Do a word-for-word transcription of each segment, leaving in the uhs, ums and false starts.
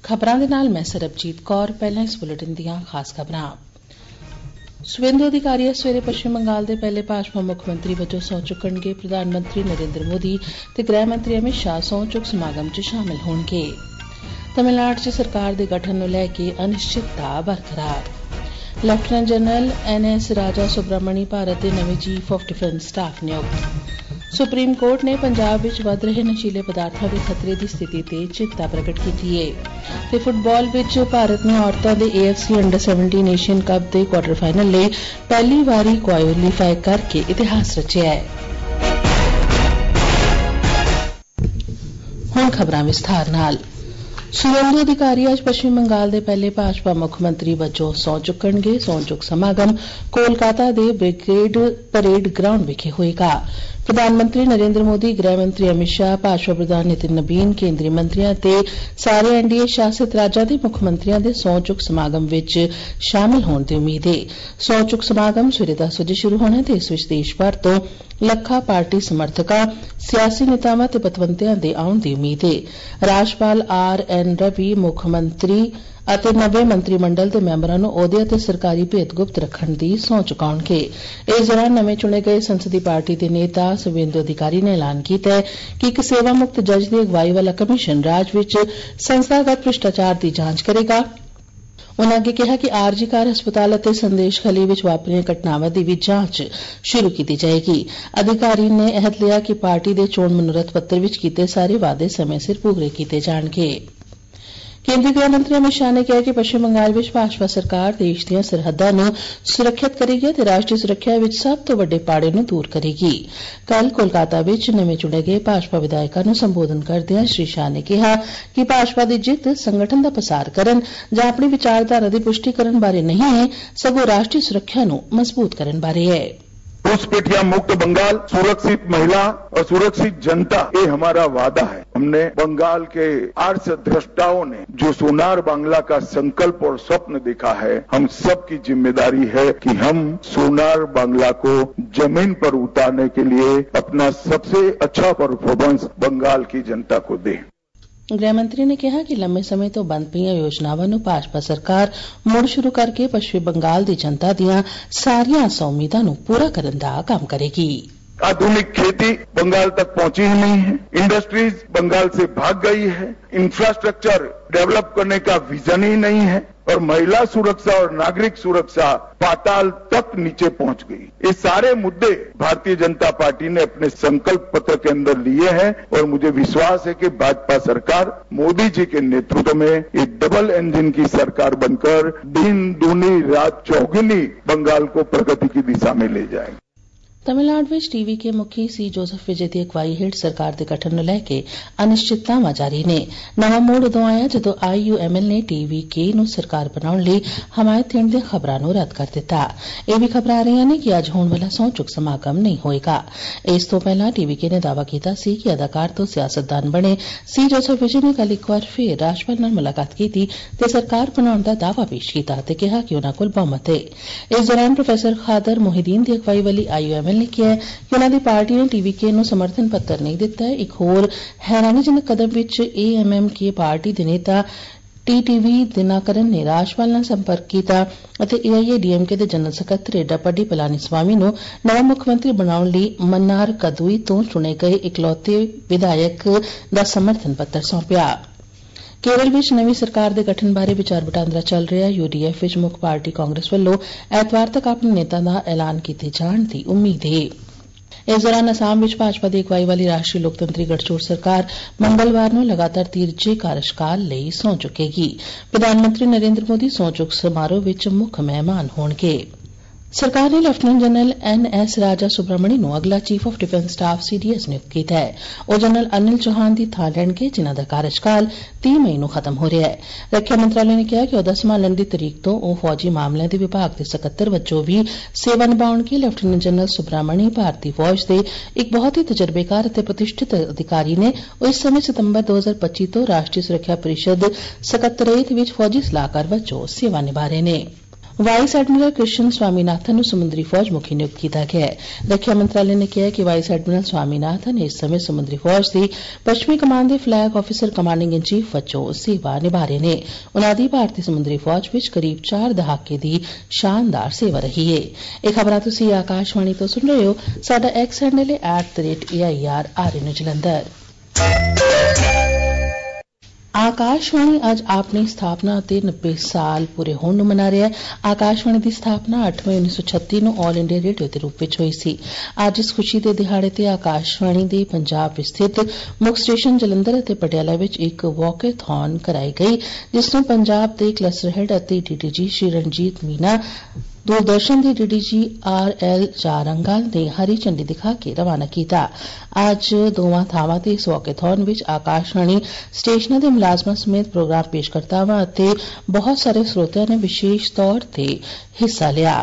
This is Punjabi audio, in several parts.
ਖਬਰਾਂ ਦੇ ਨਾਲ ਮੈਂ ਸਰਬਜੀਤ ਕੌਰ। ਪਹਿਲਾਂ ਇਸ ਬੁਲੇਟਿਨ ਦੀਆਂ ਖਾਸ ਖਬਰਾਂ। ਸੁਵੇਂਦੂ ਅਧਿਕਾਰੀ ਸਵੇਰੇ ਪੱਛਮੀ ਬੰਗਾਲ ਦੇ ਪਹਿਲੇ ਭਾਜਪਾ ਮੁੱਖ ਮੰਤਰੀ ਵਜੋਂ ਸਹੁੰ ਚੁੱਕਣਗੇ। ਪ੍ਰਧਾਨ ਮੰਤਰੀ ਨਰਿੰਦਰ ਮੋਦੀ ਤੇ ਗ੍ਰਹਿ ਮੰਤਰੀ ਅਮਿਤ ਸ਼ਾਹ ਸਹੁੰ ਚੁੱਕ ਸਮਾਗਮ 'ਚ ਸ਼ਾਮਲ ਹੋਣਗੇ। ਤਮਿਲਨਾਡੂ 'ਚ ਸਰਕਾਰ ਦੇ ਗਠਨ ਨੂੰ ਲੈ ਕੇ ਅਨਿਸ਼ਚਿਤਤਾ ਬਰਕਰਾਰ। ਲੈਫਟੀਨੈਂਟ ਜਨਰਲ ਐਨ ਐਸ ਰਾਜਾ ਸੁਬਰਾਮਣੀ ਭਾਰਤ ਦੇ ਨਵੇਂ ਚੀਫ ਆਫ ਡਿਫੈਂਸ ਸਟਾਫ ਨਿਯੁਕਤ। ਸੁਪਰੀਮ ਕੋਰਟ ਨੇ ਪੰਜਾਬ ਵਿੱਚ ਵੱਧ ਰਹੇ ਨਸ਼ੀਲੇ ਪਦਾਰਥਾਂ ਦੇ ਖਤਰੇ ਦੀ ਸਥਿਤੀ ਤੇ ਚਿੰਤਾ ਪ੍ਰਗਟ ਕੀਤੀ ਹੈ। ਤੇ ਫੁੱਟਬਾਲ ਵਿੱਚ ਭਾਰਤ ਨੇ ਔਰਤਾਂ ਦੇ A F C under seventeen Asian cup ਦੇ ਕੁਆਟਰ ਫਾਈਨਲ ਲਈ ਪਹਿਲੀ ਵਾਰੀ ਕੁਆਲੀਫਾਈ ਕਰਕੇ ਇਤਿਹਾਸ ਰਚਿਆ ਹੈ। ਹੁਣ ਖਬਰਾਂ ਵਿਸਥਾਰ ਨਾਲ। ਸੁਵੇਂਦੂ ਅਧਿਕਾਰੀ ਅੱਜ ਪੱਛਮੀ ਬੰਗਾਲ ਦੇ ਪਹਿਲੇ ਭਾਜਪਾ ਮੁੱਖ ਮੰਤਰੀ ਵਜੋਂ ਸਹੁੰ ਚੁੱਕਣਗੇ। ਸਹੁੰ ਚੁੱਕ ਸਮਾਗਮ ਕੋਲਕਾਤਾ ਦੇ ਬ੍ਰਿਗੇਡ ਪਰੇਡ ਗਰਾਊਂਡ ਵਿਖੇ ਹੋਏਗਾ। ਪ੍ਰਧਾਨ ਮੰਤਰੀ ਨਰਿੰਦਰ ਮੋਦੀ, ਗ੍ਰਹਿ ਮੰਤਰੀ ਅਮਿਤ ਸ਼ਾਹ, ਭਾਜਪਾ ਪ੍ਰਧਾਨ ਨਿਤਿਨ ਨਬੀਨ, ਕੇਂਦਰੀ ਮੰਤਰੀਆਂ ਤੇ ਸਾਰੇ ਐਨ ਡੀ ਏ ਸ਼ਾਸਿਤ ਰਾਜਾਂ ਦੇ ਮੁੱਖ ਮੰਤਰੀਆਂ ਦੇ ਸਹੁੰ ਚੁੱਕ ਸਮਾਗਮ ਵਿੱਚ ਸ਼ਾਮਲ ਹੋਣ ਦੀ ਉਮੀਦ ਹੈ। ਸਹੁੰ ਚੁੱਕ ਸਮਾਗਮ ਸਵੇਰੇ ਦਸ ਵਜੇ ਸ਼ੁਰੂ ਹੋਣਾ ਤੇ ਇਸ ਵਿੱਚ ਦੇਸ਼ ਭਰ ਤੋਂ ਲੱਖਾਂ ਪਾਰਟੀ ਸਮਰਥਕਾਂ, ਸਿਆਸੀ ਨੇਤਾਵਾਂ ਤੇ ਪਤਵੰਤਿਆਂ ਦੇ ਆਉਣ ਦੀ ਉਮੀਦ ਹੈ। ਰਾਜਪਾਲ ਆਰ ਐਨ ਰਵੀ ਮੁੱਖ ਮੰਤਰੀ ਅਤੇ ਨਵੇਂ ਮੰਤਰੀ ਮੰਡਲ ਦੇ ਮੈਂਬਰਾਂ ਨੂੰ ਅਹੁਦੇ ਅਤੇ ਸਰਕਾਰੀ ਭੇਤ ਗੁਪਤ ਰੱਖਣ ਦੀ ਸਹੁੰ ਚੁਕਾਉਣਗੇ। ਇਸ ਦੌਰਾਨ ਨਵੇਂ ਚੁਣੇ ਗਏ ਸੰਸਦੀ ਪਾਰਟੀ ਦੇ ਨੇਤਾ ਸੁਵੇਂਦੂ ਅਧਿਕਾਰੀ ਨੇ ਐਲਾਨ ਕੀਤਾ ਹੈ ਕਿ ਇੱਕ ਸੇਵਾ ਮੁਕਤ ਜੱਜ ਦੀ ਅਗਵਾਈ ਵਾਲਾ ਕਮਿਸ਼ਨ ਰਾਜ ਵਿੱਚ ਸੰਸਥਾਗਤ ਭ੍ਰਿਸ਼ਟਾਚਾਰ ਦੀ ਜਾਂਚ ਕਰੇਗਾ। ਉਨ੍ਹਾਂ ਅੱਗੇ ਕਿਹਾ ਕਿ ਆਰਜੀ ਕਾਰ ਹਸਪਤਾਲ ਅਤੇ ਸੰਦੇਸ਼ ਖਲੀ ਵਿੱਚ ਵਾਪਰੀਆਂ ਘਟਨਾਵਾਂ ਦੀ ਵੀ ਜਾਂਚ ਸ਼ੁਰੂ ਕੀਤੀ ਜਾਏਗੀ। ਅਧਿਕਾਰੀ ਨੇ ਅਹਿਦ ਲਿਆ ਕਿ ਪਾਰਟੀ ਦੇ ਚੋਣ ਮਨੋਰਥ ਪੱਤਰ ਵਿੱਚ ਕੀਤੇ ਸਾਰੇ ਵਾਅਦੇ ਸਮੇਂ ਸਿਰ ਪੂਰੇ ਕੀਤੇ ਜਾਣਗੇ। ਕੇਂਦਰੀ ਗ੍ਰਹਿ ਮੰਤਰੀ ਅਮਿਤ ਸ਼ਾਹ ਨੇ ਕਿਹਾ ਕਿ ਪੱਛਮੀ ਬੰਗਾਲ ਵਿੱਚ ਭਾਜਪਾ ਸਰਕਾਰ ਦੇਸ਼ ਦੀਆਂ ਸਰਹੱਦਾਂ ਨੂੰ ਸੁਰੱਖਿਅਤ ਕਰੇਗੀ ਅਤੇ ਰਾਸ਼ਟਰੀ ਸੁਰੱਖਿਆ ਵਿੱਚ ਸਭ ਤੋਂ ਵੱਡੇ ਪਾੜੇ ਨੂੰ ਦੂਰ ਕਰੇਗੀ। ਕੱਲ੍ਹ ਕੋਲਕਾਤਾ ਵਿੱਚ ਨਵੇਂ ਚੁਣੇ ਗਏ ਭਾਜਪਾ ਵਿਧਾਇਕਾਂ ਨੂੰ ਸੰਬੋਧਨ ਕਰਦਿਆਂ ਸ੍ਰੀ ਸ਼ਾਹ ਨੇ ਕਿਹਾ ਕਿ ਭਾਜਪਾ ਦੀ ਜਿੱਤ ਸੰਗਠਨ ਦਾ ਪਸਾਰ ਕਰਨ ਜਾਂ ਆਪਣੀ ਵਿਚਾਰਧਾਰਾ ਦੀ ਪੁਸ਼ਟੀ ਕਰਨ ਬਾਰੇ नहीं है, सगों राष्ट्रीय सुरक्षा को मजबूत करने बारे है। घुसपैठिया मुक्त बंगाल, सुरक्षित महिला और सुरक्षित जनता, ये हमारा वादा है। हमने बंगाल के आर्ष द्रष्टाओं ने जो सोनार बांग्ला का संकल्प और स्वप्न देखा है, हम सबकी जिम्मेदारी है कि हम सोनार बांग्ला को जमीन पर उतारने के लिए अपना सबसे अच्छा परफॉर्मेंस बंगाल की जनता को दें। गृह मंत्री ने कहा कि लंबे समय तो बंद पईਆਂ योजनावां ਨੂੰ ਭਾਜਪਾ ਸਰਕਾਰ ਮੁੜ ਸ਼ੁਰੂ ਕਰਕੇ ਪੱਛਮੀ ਬੰਗਾਲ ਦੀ ਜਨਤਾ ਦੀਆਂ ਸਾਰੀਆਂ ਆਸਾਂ ਉਮੀਦਾਂ ਨੂੰ ਪੂਰਾ ਕਰਨ ਦਾ ਕੰਮ ਕਰੇਗੀ। आधुनिक खेती बंगाल तक पहुंची ही नहीं है, इंडस्ट्रीज बंगाल से भाग गई है, इंफ्रास्ट्रक्चर डेवलप करने का विजन ही नहीं है और महिला सुरक्षा और नागरिक सुरक्षा पाताल तक नीचे पहुंच गई। ये सारे मुद्दे भारतीय जनता पार्टी ने अपने संकल्प पत्र के अंदर लिए हैं और मुझे विश्वास है कि भाजपा सरकार मोदी जी के नेतृत्व में एक डबल इंजन की सरकार बनकर दिन दूनी रात चौगुनी बंगाल को प्रगति की दिशा में ले जाएगी। तमिलनाडु ਵਿੱਚ ਟੀਵੀ ਕੇ ਮੁਖੀ ਸੀ ਜੋਸਫ ਵਿਜੇ ਦੀ ਅਗਵਾਈ ਹੇਠ ਸਰਕਾਰ ਦੇ ਗਠਨ ਨੂੰ ਲੈ ਕੇ ਅਨਿਸ਼ਚਿਤਤਾਵਾਂ ਜਾਰੀ ਨੇ। ਨਵਾਂ ਮੋੜ ਉਦੋਂ ਆਇਆ ਜਦੋਂ ਆਈ ਯੂ ਐਮ ਐਲ ਨੇ ਟੀਵੀ ਕੇ ਨੂੰ ਸਰਕਾਰ ਬਣਾਉਣ ਲਈ ਹਮਾਇਤ ਦੇਣ ਦੀਆਂ ਖਬਰਾਂ ਨੂੰ ਰੱਦ ਕਰ ਦਿੱਤਾ। ਇਹ ਵੀ ਖਬਰਾਂ ਆ ਰਹੀਆਂ ਨੇ ਕਿ ਅੱਜ ਹੋਣ ਵਾਲਾ ਸਹੁੰ ਚੁੱਕ ਸਮਾਗਮ ਨਹੀਂ ਹੋਏਗਾ। ਇਸ ਤੋਂ ਪਹਿਲਾਂ ਟੀਵੀ ਕੇ ਨੇ ਦਾਅਵਾ ਕੀਤਾ ਸੀ ਕਿ ਅਦਾਕਾਰ ਤੋਂ ਸਿਆਸਤਦਾਨ ਬਣੇ ਸੀ ਜੋਸਫ ਵਿਜੇ ਨੇ ਕੱਲ੍ਹ ਇੱਕ ਵਾਰ ਫੇਰ ਰਾਜਪਾਲ ਨਾਲ ਮੁਲਾਕਾਤ ਕੀਤੀ ਤੇ ਸਰਕਾਰ ਬਣਾਉਣ ਦਾ ਦਾਅਵਾ ਪੇਸ਼ ਕੀਤਾ ਤੇ ਕਿਹਾ ਕਿ ਉਨ੍ਹਾਂ ਕੋਲ ਬਹੁਮਤ ਹੈ। ਇਸ ਦੌਰਾਨ ਪ੍ਰੋਫੈਸਰ ਖਾਦਰ ਮੋਹਿਦੀਨ ਦੀ ਅਗਵਾਈ ਵਾਲੀ ਆਈ ਯੂ ਐਮ ਐਲ ਨੇ ਕਿਹਾ ਕਿ ਉਨ੍ਹਾਂ ਦੀ ਪਾਰਟੀ ਨੇ ਟੀਵੀ ਕੇ ਨੂੰ ਸਮਰਥਨ ਪੱਤਰ ਨਹੀਂ ਦਿੱਤਾ। ਇੱਕ ਹੋਰ ਹੈਰਾਨੀਜਨਕ ਕਦਮ ਵਿੱਚ A M M K party ਦੇ ਨੇਤਾ ਟੀ ਟੀ ਵੀ ਦਿਨਾਕਰਨ ਨੇ ਰਾਜਪਾਲ ਨਾਲ ਸੰਪਰਕ ਕੀਤਾ ਅਤੇ ਏ ਆਈ ਏ ਡੀ ਐਮ ਕੇ ਦੇ ਜਨਰਲ ਸਕੱਤਰ ਡੱਪਡੀ ਪਲਾਨੀ ਸਵਾਮੀ ਨੂੰ ਨਵਾਂ ਮੁੱਖ ਮੰਤਰੀ ਬਣਾਉਣ ਲਈ ਮன்னாਰ ਕਦੂਈ ਤੋਂ ਚੁਣੇ ਗਏ ਇਕਲੌਤੇ ਵਿਧਾਇਕ ਦਾ ਸਮਰਥਨ ਪੱਤਰ ਸੌਂਪਿਆ। ਕੇਰਲ ਵਿੱਚ ਨਵੀਂ ਸਰਕਾਰ ਦੇ ਗਠਨ ਬਾਰੇ ਵਿਚਾਰ ਵਟਾਂਦਰਾ ਚੱਲ ਰਿਹਾ। ਯੂ ਡੀ ਐਫ ਵਿੱਚ ਮੁੱਖ ਪਾਰਟੀ ਕਾਂਗਰਸ ਵੱਲੋਂ ਐਤਵਾਰ ਤੱਕ ਆਪਣੇ ਨੇਤਾ ਦਾ ਐਲਾਨ ਕੀਤੇ ਜਾਣ ਦੀ ਉਮੀਦ ਹੈ। ਇਸ ਦੌਰਾਨ ਅਸਾਮ ਵਿੱਚ ਭਾਜਪਾ ਦੀ ਅਗਵਾਈ ਵਾਲੀ ਰਾਸ਼ਟਰੀ ਲੋਕਤੰਤਰੀ ਗਠਜੋੜ ਸਰਕਾਰ ਮੰਗਲਵਾਰ ਨੂੰ ਲਗਾਤਾਰ ਤੀਜੇ ਕਾਰਜਕਾਲ ਲਈ ਸਹੁੰ ਚੁੱਕੇਗੀ। ਪ੍ਰਧਾਨ ਮੰਤਰੀ ਨਰਿੰਦਰ ਮੋਦੀ ਸਹੁੰ ਚੁੱਕ ਸਮਾਰੋਹ ਵਿੱਚ ਮੁੱਖ ਮਹਿਮਾਨ ਹੋਣਗੇ। ਸਰਕਾਰ ਨੇ ਲੈਫਟੀਨੈਂਟ ਜਨਰਲ ਐਨ ਐਸ ਰਾਜਾ ਸੁਬਰਾਮਣੀ ਨੂੰ ਅਗਲਾ chief of defence staff C D S ਨਿਯੁਕਤ ਕੀਤਾ ਹੈ। ਉਹ ਜਨਰਲ ਅਨਿਲ ਚੌਹਾਨ ਦੀ ਥਾਂ ਲੈਣਗੇ, ਜਿਨ੍ਹਾਂ ਦਾ ਕਾਰਜਕਾਲ ਤੀਹ ਮਈ ਨੂੰ ਖਤਮ ਹੋ ਰਿਹਾ ਹੈ। ਰੱਖਿਆ ਮੰਤਰਾਲੇ ਨੇ ਕਿਹਾ ਕਿ ਅਹੁਦਾ ਸੰਭਾਲਣ ਦੀ ਤਰੀਕ ਤੋਂ ਉਹ ਫੌਜੀ ਮਾਮਲਿਆਂ ਦੇ ਵਿਭਾਗ ਦੇ ਸਕੱਤਰ ਵਜੋਂ ਵੀ ਸੇਵਾ ਨਿਭਾਉਣਗੇ। ਲੈਫਟੀਨੈਂਟ ਜਨਰਲ ਸੁਬਰਾਮਣੀ ਭਾਰਤੀ ਫੌਜ ਦੇ ਇੱਕ ਬਹੁਤ ਹੀ ਤਜਰਬੇਕਾਰ ਅਤੇ ਪ੍ਰਤਿਸ਼ਠਿਤ ਅਧਿਕਾਰੀ ਨੇ। ਉਹ ਇਸ ਸਮੇਂ ਸਤੰਬਰ ਦੋ ਹਜ਼ਾਰ ਪੱਚੀ ਤੋਂ ਰਾਸ਼ਟਰੀ ਸੁਰੱਖਿਆ ਪਰਿਸ਼ਦ ਸਕੱਤਰੇਤ ਵਿੱਚ ਫੌਜੀ ਸਲਾਹਕਾਰ ਵਜੋਂ ਸੇਵਾ ਨਿਭਾ ਰਹੇ ਨੇ। ਵਾਈਸ ਐਡਮਿਰਲ ਕ੍ਰਿਸ਼ਨ ਸਵਾਮੀਨਾਥਨ ਨੂੰ ਸਮੁੰਦਰੀ ਫੌਜ ਮੁਖੀ ਨਿਯੁਕਤ ਕੀਤਾ ਗਿਆ ਹੈ। ਰੱਖਿਆ ਮੰਤਰਾਲੇ ਨੇ ਕਿਹਾ ਕਿ ਵਾਈਸ ਐਡਮਿਰਲ ਸਵਾਮੀਨਾਥਨ ਇਸ ਸਮੇਂ ਸਮੁੰਦਰੀ ਫੌਜ ਦੀ ਪੱਛਮੀ ਕਮਾਨ ਦੇ flag officer commanding in chief ਵਜੋਂ ਸੇਵਾ ਨਿਭਾ ਰਹੇ ਨੇ। ਉਨ੍ਹਾਂ ਦੀ ਭਾਰਤੀ ਸਮੁੰਦਰੀ ਫੌਜ ਵਿੱਚ ਕਰੀਬ ਚਾਰ ਦਹਾਕੇ ਦੀ ਸ਼ਾਨਦਾਰ ਸੇਵਾ ਰਹੀ ਹੈ। ਇਹ ਖਬਰਾਂ ਤੁਸੀਂ ਆਕਾਸ਼ਵਾਣੀ ਤੋਂ ਸੁਣ ਰਹੇ ਹੋ। ਸਾਡਾ ਐਕਸ ਹੈਂਡਲ ਹੈ at the rate A I R R N Jalandhar. Akashvani ਅੱਜ ਆਪਣੀ ਸਥਾਪਨਾ ਅਤੇ ਨੱਬੇ ਸਾਲ ਪੂਰੇ ਹੋਣ ਨੂੰ ਮਨਾ ਰਿਹਾ ਹੈ। ਆਕਾਸ਼ਵਾਣੀ ਦੀ ਸਥਾਪਨਾ ਅੱਠ ਮਈ ਉੱਨੀ ਸੌ ਛੱਤੀ ਨੂੰ ਆਲ ਇੰਡੀਆ ਰੇਡੀਓ ਦੇ ਰੂਪ ਵਿੱਚ ਹੋਈ ਸੀ। ਅੱਜ ਇਸ ਖੁਸ਼ੀ ਦੇ ਦਿਹਾੜੇ ਤੇ ਆਕਾਸ਼ਵਾਣੀ ਦੇ ਪੰਜਾਬ ਵਿੱਚ ਸਥਿਤ ਮੁੱਖ ਸਟੇਸ਼ਨ ਜਲੰਧਰ ਅਤੇ ਪਟਿਆਲਾ ਵਿੱਚ ਇੱਕ ਵਾਕੇਥੌਨ ਕਰਾਈ ਗਈ, ਜਿਸ ਨੂੰ ਪੰਜਾਬ ਦੇ ਕਲਸਟਰ ਹੈਡ ਅਤੇ ਡੀਡੀਜੀ ਸ਼੍ਰੀ ਰਣਜੀਤ ਮੀਨਾ, दूरदर्शन के डीडीजी आर एल जारंगाल ने हरी झंडी दिखा के रवाना किया। अज दोवां थावां ते इस वाकेथॉन विच आकाशवाणी स्टेशनां दे मुलाजमां समेत प्रोग्राम पेशकर्तावां अते बहुत सारे श्रोतियां ने विशेष तौर ते हिस्सा लिया।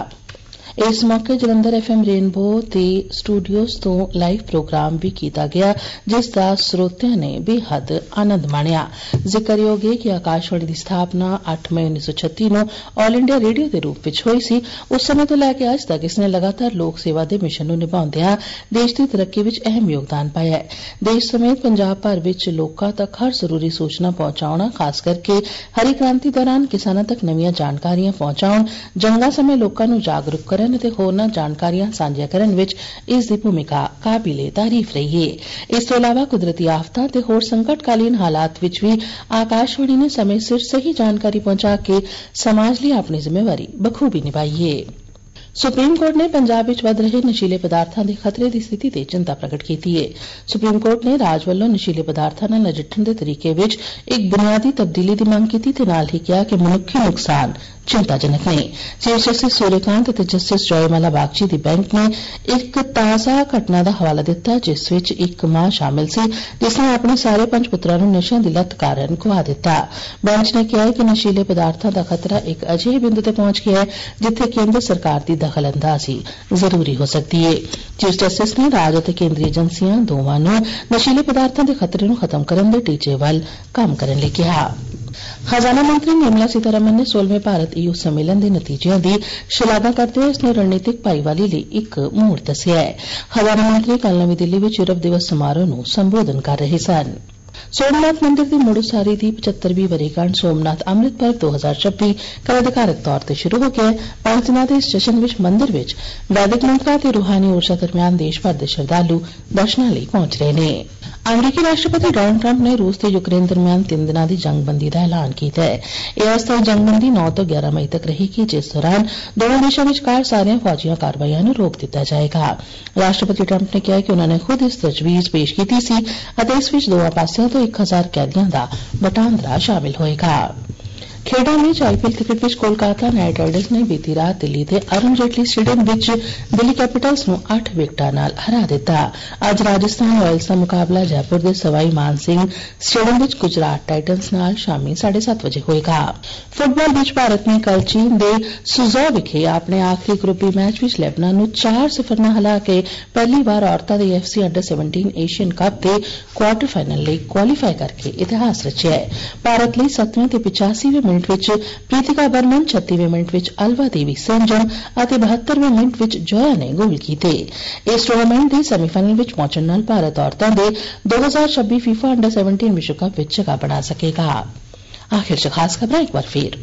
इस मौके जलंधर एफ एम रेनबो ते स्टूडियोज तो लाइव प्रोग्राम भी किया गया, जिसका श्रोतियां ने बेहद आनंद माणिया। जिक्रयोग है कि आकाशवाणी की स्थापना अठ मई उन्नीस सौ छत्ती ਨੂੰ ਆਲ ਇੰਡੀਆ ਰੇਡੀਓ ਦੇ ਰੂਪ ਵਿੱਚ ਹੋਈ ਸੀ। ਉਸ ਸਮੇਂ ਤੋਂ ਲੈ ਕੇ ਅੱਜ ਤੱਕ ਇਸ ਨੇ ਲਗਾਤਾਰ ਲੋਕ ਸੇਵਾ ਦੇ ਮਿਸ਼ਨ ਨੂੰ ਨਿਭਾਉਂਦਿਆਂ ਦੇਸ਼ ਦੀ ਤਰੱਕੀ ਵਿੱਚ ਅਹਿਮ ਯੋਗਦਾਨ ਪਾਇਆ ਹੈ। ਦੇਸ਼ ਸਮੇਤ ਪੰਜਾਬ ਭਰ ਵਿੱਚ ਲੋਕਾਂ ਤੱਕ ਹਰ ਜ਼ਰੂਰੀ ਸੂਚਨਾ ਪਹੁੰਚਾਉਣਾ, ਖਾਸ ਕਰਕੇ ਹਰੀ ਕ੍ਰਾਂਤੀ ਦੌਰਾਨ ਕਿਸਾਨਾਂ ਤੱਕ ਨਵੀਆਂ ਜਾਣਕਾਰੀਆਂ ਪਹੁੰਚਾਉਣ, ਜੰਗਾਂ ਸਮੇਂ ਲੋਕਾਂ ਨੂੰ ਜਾਗਰੂਕ ਕਰਨ ਅਤੇ ਹੋਰਨਾਂ ਜਾਣਕਾਰੀਆਂ ਸਾਂਝੀਆਂ ਕਰਨ ਵਿੱਚ ਇਸ ਦੀ ਭੂਮਿਕਾ ਕਾਬਿਲੇ ਤਾਰੀਫ ਰਹੀ ਹੈ। ਇਸ ਤੋਂ ਇਲਾਵਾ ਕੁਦਰਤੀ ਆਫਤਾਂ ਤੇ ਹੋਰ ਸੰਕਟਕਾਲੀਨ ਹਾਲਾਤ ਵਿੱਚ ਵੀ ਆਕਾਸ਼ਵਾਣੀ ਨੇ ਸਮੇਂ ਸਿਰ ਸਹੀ ਜਾਣਕਾਰੀ ਪਹੁੰਚਾ ਕੇ ਸਮਾਜ ਲਈ ਆਪਣੀ ਜ਼ਿੰਮੇਵਾਰੀ ਬਖੂਬੀ ਨਿਭਾਈ ਹੈ। ਸੁਪਰੀਮ ਕੋਰਟ ਨੇ ਪੰਜਾਬ ਵਿੱਚ ਵਧ ਰਹੇ ਨਸ਼ੀਲੇ ਪਦਾਰਥਾਂ ਦੇ ਖਤਰੇ ਦੀ ਸਥਿਤੀ ਤੇ ਚਿੰਤਾ ਪ੍ਰਗਟ ਕੀਤੀ ਹੈ। ਸੁਪਰੀਮ ਕੋਰਟ ਨੇ ਰਾਜ ਵੱਲੋਂ ਨਸ਼ੀਲੇ ਪਦਾਰਥਾਂ ਨਾਲ ਨਜਿੱਠਣ ਦੇ ਤਰੀਕੇ ਵਿੱਚ ਇੱਕ ਬੁਨਿਆਦੀ ਤਬਦੀਲੀ ਦੀ ਮੰਗ ਕੀਤੀ ਤੇ ਨਾਲ ਹੀ ਕਿਹਾ ਕਿ ਮਨੁੱਖੀ ਨੁਕਸਾਨ ਚਿੰਤਾਜਨਕ ਨੇ। ਚੀਫ ਜਸਟਿਸ ਸੂਰਿਆਕਾਂਤ ਅਤੇ ਜਸਟਿਸ ਜੋਇਮਾਲਾ ਬਾਗਚੀ ਦੀ ਬੈਂਚ ਨੇ ਇੱਕ ਤਾਜ਼ਾ ਘਟਨਾ ਦਾ ਹਵਾਲਾ ਦਿੱਤਾ, ਜਿਸ ਵਿੱਚ ਇੱਕ ਮਾਂ ਸ਼ਾਮਲ ਸੀ ਜਿਸ ਨੇ ਆਪਣੇ ਸਾਰੇ ਪੰਜ ਪੁੱਤਰਾਂ ਨੂੰ ਨਸ਼ਿਆਂ ਦੀ ਲੱਤ ਕਾਰਨ ਗੁਆ ਦਿੱਤਾ। ਬੈਂਚ ਨੇ ਕਿਹਾ ਕਿ ਨਸ਼ੀਲੇ ਪਦਾਰਥਾਂ ਦਾ ਖਤਰਾ ਇੱਕ ਅਜਿਹੇ ਬਿੰਦੂ ਤੇ ਪਹੁੰਚ ਗਿਆ ਹੈ ਜਿੱਥੇ ਕੇਂਦਰ ਸਰਕਾਰ ਦੀ ਦਖਲਅੰਦਾਜ਼ੀ ਜ਼ਰੂਰੀ ਹੋ ਸਕਦੀ ਹੈ। ਚੀਫ ਜਸਟਿਸ ਨੇ ਰਾਜ ਅਤੇ ਕੇਂਦਰੀ ਏਜੰਸੀਆਂ ਦੋਵਾਂ ਨੂੰ ਨਸ਼ੀਲੇ ਪਦਾਰਥਾਂ ਦੇ ਖਤਰੇ ਨੂੰ ਖਤਮ ਕਰਨ ਦੇ ਟੀਚੇ ਵੱਲ ਕੰਮ ਕਰਨ ਲਈ ਕਿਹਾ। ਖਜ਼ਾਨਾ ਮੰਤਰੀ ਨਿਰਮਲਾ ਸੀਤਾਰਮਨ ਨੇ ਸੋਲਵੇਂ ਭਾਰਤ ਈਯੂ ਸੰਮੇਲਨ ਦੇ ਨਤੀਜਿਆਂ ਦੀ ਸ਼ਲਾਘਾ ਕਰਦੇ ਹੋਏ ਇਸ ਨੂੰ ਰਣਨੀਤਿਕ ਭਾਈਵਾਲੀ ਲਈ ਇੱਕ ਮੋੜ ਦੱਸਿਆ ਹੈ। ਖਜ਼ਾਨਾ ਮੰਤਰੀ ਕੱਲ੍ਹ ਨਵੀਂ ਦਿੱਲੀ ਵਿੱਚ ਯੂਰਪ ਦਿਵਸ ਸਮਾਰੋਹ ਨੂੰ ਸੰਬੋਧਨ ਕਰ ਰਹੇ ਸਨ। ਸੋਮਨਾਥ ਮੰਦਿਰ ਦੀ ਮੁੜ ਉਸਾਰੀ ਦੀ ਪਚੱਤਰਵੀਂ ਵਰ੍ਹੇਗੰਢ ਸੋਮਨਾਥ ਅੰਮ੍ਰਿਤ ਪਰਵ ਦੋ ਹਜ਼ਾਰ ਛੱਬੀ ਕੱਲ੍ਹ ਅਧਿਕਾਰਕ ਤੌਰ ਤੇ ਸ਼ੁਰੂ ਹੋ ਗਿਆ ਹੈ। ਪੰਜ ਦਿਨਾਂ ਦੇ ਇਸ ਜਸ਼ਨ ਵਿੱਚ ਮੰਦਿਰ ਵਿੱਚ ਵੈਦਿਕ ਮੰਤਰਾਂ ਤੇ ਰੂਹਾਨੀ ਊਰਜਾ ਦਰਮਿਆਨ ਦੇਸ਼ ਭਰ ਦੇ ਸ਼ਰਧਾਲੂ ਦਰਸ਼ਨਾਂ ਲਈ ਪਹੁੰਚ ਰਹੇ ਨੇ। ਅਮਰੀਕੀ ਰਾਸ਼ਟਰਪਤੀ ਡੋਨਾਲਡ ਟਰੰਪ ਨੇ ਰੂਸ ਤੇ ਯੂਕਰੇਨ ਦਰਮਿਆਨ ਤਿੰਨ ਦਿਨਾਂ ਦੀ ਜੰਗਬੰਦੀ ਦਾ ਐਲਾਨ ਕੀਤਾ ਹੈ। ਇਹ ਅਸਥਾਈ ਜੰਗਬੰਦੀ ਨੌ ਤੋਂ ਗਿਆਰਾਂ ਮਈ ਤੱਕ ਰਹੇਗੀ, ਜਿਸ ਦੌਰਾਨ ਦੋਵਾਂ ਦੇਸ਼ਾਂ ਵਿਚਕਾਰ ਸਾਰੀਆਂ ਫੌਜੀਆਂ ਕਾਰਵਾਈਆਂ ਨੂੰ ਰੋਕ ਦਿੱਤਾ ਜਾਏਗਾ। ਰਾਸ਼ਟਰਪਤੀ ਟਰੰਪ ਨੇ ਕਿਹਾ ਕਿ ਉਨ੍ਹਾਂ ਨੇ ਖੁਦ ਇਸ ਤਜਵੀਜ਼ ਪੇਸ਼ ਕੀਤੀ ਸੀ ਅਤੇ ਇਸ ਵਿੱਚ ਦੋਵਾਂ ਪਾਸਿਆਂ ਤੋਂ ਇੱਕ ਹਜ਼ਾਰ ਕੈਦੀਆਂ ਦਾ ਵਟਾਂਦਰਾ ਸ਼ਾਮਿਲ ਹੋਏਗਾ। ਖੇਡਾਂ ਵਿੱਚ ਆਈਪੀਐਲ ਕ੍ਰਿਕਟ ਵਿੱਚ ਕੋਲਕਾਤਾ ਨਾਈਟ ਰਾਈਡਰਸ ਨੇ ਬੀਤੀ ਰਾਤ ਦਿੱਲੀ ਦੇ ਅਰੁਣ ਜੇਟਲੀ ਸਟੇਡੀਅਮ ਵਿੱਚ ਦਿੱਲੀ ਕੈਪੀਟਲਸ ਨੂੰ ਅੱਠ ਵਿਕਟਾਂ ਨਾਲ ਹਰਾ ਦਿੱਤਾ। ਅੱਜ ਰਾਜਸਥਾਨ ਰਾਇਲਸ ਦਾ ਮੁਕਾਬਲਾ ਜੈਪੁਰ ਦੇ ਸਵਾਈ ਮਾਨ ਸਿੰਘ ਸਟੇਡੀਅਮ ਵਿੱਚ ਗੁਜਰਾਤ ਟਾਈਟਨਸ ਨਾਲ ਸ਼ਾਮੀ ਸਾਢੇ ਸੱਤ ਵਜੇ ਹੋਏਗਾ। ਫੁੱਟਬਾਲ ਵਿੱਚ ਭਾਰਤ ਨੇ ਕੱਲ੍ਹ ਚੀਨ ਦੇ ਸੁਜ਼ੌ ਵਿਖੇ ਆਪਣੇ ਆਖਰੀ ਗਰੁੱਪੀ ਮੈਚ ਵਿੱਚ ਲੈਬਨਾਨ ਨੂੰ ਚਾਰ ਸਿਫਰ ਨਾਲ ਹਰਾ ਕੇ ਪਹਿਲੀ ਵਾਰ ਔਰਤਾਂ ਦੇ FC under seventeen Asian cup ਦੇ ਕੁਆਰਟਰ ਫਾਈਨਲ ਲਈ ਕੁਆਲੀਫਾਈ ਕਰਕੇ ਇਤਿਹਾਸ ਰਚਿਆ ਹੈ। ਭਾਰਤ ਲਈ ਸੱਤਵੇਂ ਤੇ ਪਚਾਸੀਵੇਂ ਮਿੰਟ ਵਿੱਚ ਪ੍ਰੀਤਿਕਾ ਬਰਮਨ, ਛੱਤੀਵੇਂ ਮਿੰਟ ਵਿੱਚ ਅਲਵਾ ਦੇਵੀ ਸੰਜਮ ਅਤੇ ਬਹੱਤਰਵੇਂ ਮਿੰਟ ਵਿੱਚ ਜੋਇਆ ਨੇ ਗੋਲ ਕੀਤੇ। ਇਸ ਟੂਰਨਾਮੈਂਟ ਦੇ ਸੈਮੀਫਾਈਨਲ ਵਿੱਚ ਪਹੁੰਚਣ ਨਾਲ ਭਾਰਤ ਔਰਤਾਂ ਦੇ ਦੋ ਹਜ਼ਾਰ ਛੱਬੀ ਫੀਫਾ ਅੰਡਰ ਸੈਵਨਟੀਨ ਵਿਸ਼ਵ ਕੱਪ ਵਿੱਚ ਜਗ੍ਹਾ ਬਣਾ ਸਕੇਗਾ। ਆਖਿਰ ਚ ਖਾਸ ਖਬਰਾਂ ਇੱਕ ਵਾਰ ਫੇਰ।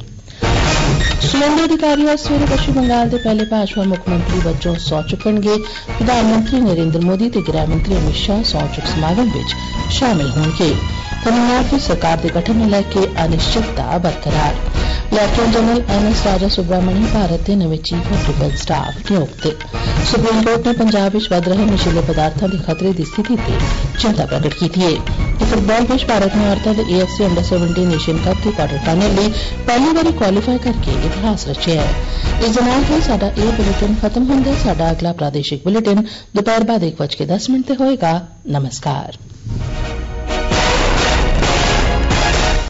ਸੁਨੰਦੇ ਅਧਿਕਾਰੀ ਅੱਜ ਸਵੇਰੇ ਪੱਛਮੀ ਬੰਗਾਲ ਦੇ ਪਹਿਲੇ ਭਾਜਪਾ ਮੁੱਖ ਮੰਤਰੀ ਵਜੋਂ ਸਹੁੰ ਚੁੱਕਣਗੇ। ਪ੍ਰਧਾਨ ਮੰਤਰੀ ਨਰਿੰਦਰ ਮੋਦੀ ਤੇ ਗ੍ਰਹਿ ਮੰਤਰੀ ਅਮਿਤ ਸ਼ਾਹ ਸਹੁੰ ਚੁੱਕ ਸਮਾਗਮ ਵਿੱਚ ਸ਼ਾਮਿਲ ਹੋਣਗੇ। ਤਮਿਲਨਾਡੂ ਵਿੱਚ ਸਰਕਾਰ ਦੇ ਗਠਨ ਨੂੰ ਲੈ ਕੇ ਅਨਿਸ਼ਚਿਤਤਾ ਬਰਕਰਾਰ। ਲੈਫਟੀਨੈਂਟ ਜਨਰਲ ਐਮ ਐਸ ਰਾਜਾ ਸੁਬਰਾਮਣੀ ਭਾਰਤ ਦੇ ਨਵੇਂ ਚੀਫ ਆਫ ਡਿਫੈਂਸ ਸਟਾਫ ਨਿਯੁਕਤ। ਸੁਪਰੀਮ ਕੋਰਟ ਨੇ ਪੰਜਾਬ ਵਿੱਚ ਵਧ ਰਹੇ ਨਸ਼ੀਲੇ ਪਦਾਰਥਾਂ ਦੇ ਖਤਰੇ ਦੀ ਸਥਿਤੀ ਤੇ ਚਿੰਤਾ ਪ੍ਰਗਟ ਕੀਤੀ ਹੈ। ਫੁੱਟਬਾਲ ਵਿੱਚ ਭਾਰਤ ਨੇ ਔਰਤਾਂ ਦੇ AFC under seventeen Asian cup ਦੇ ਕੁਆਰਟਰ ਫਾਈਨਲ ਲਈ ਪਹਿਲੀ ਵਾਰੀ ਕੁਆਲੀਫਾਈ ਕਰਕੇ ਇਤਿਹਾਸ ਰਚਿਆ ਹੈ। ਇਸ ਦੇ ਨਾਲ ਹੀ ਸਾਡਾ ਇਹ ਬੁਲੇਟਿਨ ਖਤਮ ਹੁੰਦਾ। ਸਾਡਾ ਅਗਲਾ ਪ੍ਰਾਦੇਸ਼ਿਕ ਬੁਲੇਟਿਨ ਦੁਪਹਿਰ ਬਾਅਦ ਇੱਕ ਵੱਜ ਕੇ ਦਸ ਮਿੰਟ ਤੇ ਹੋਏਗਾ। ਨਮਸਕਾਰ।